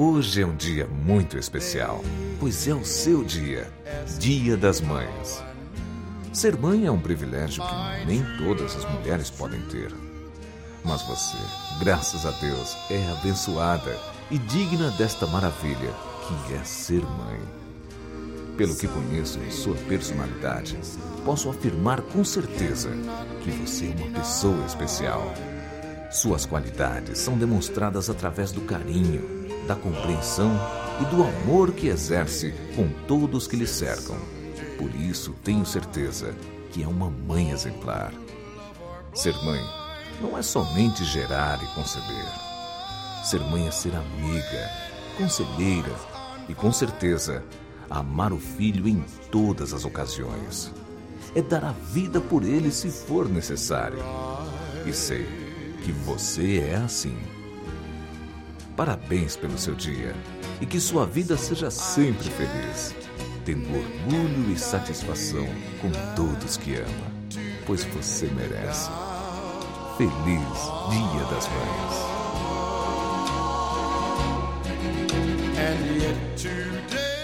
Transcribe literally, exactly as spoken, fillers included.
Hoje é um dia muito especial, pois é o seu dia, Dia das Mães. Ser mãe é um privilégio que nem todas as mulheres podem ter. Mas você, graças a Deus, é abençoada e digna desta maravilha que é ser mãe. Pelo que conheço de sua personalidade, posso afirmar com certeza que você é uma pessoa especial. Suas qualidades são demonstradas através do carinho, da compreensão e do amor que exerce com todos que lhe cercam. Por isso, tenho certeza que é uma mãe exemplar. Ser mãe não é somente gerar e conceber. Ser mãe é ser amiga, conselheira e, com certeza, amar o filho em todas as ocasiões. É dar a vida por ele se for necessário. E sei que você é assim. Parabéns pelo seu dia e que sua vida seja sempre feliz, tendo orgulho e satisfação com todos que ama, pois você merece. Feliz Dia das Mães. And yet today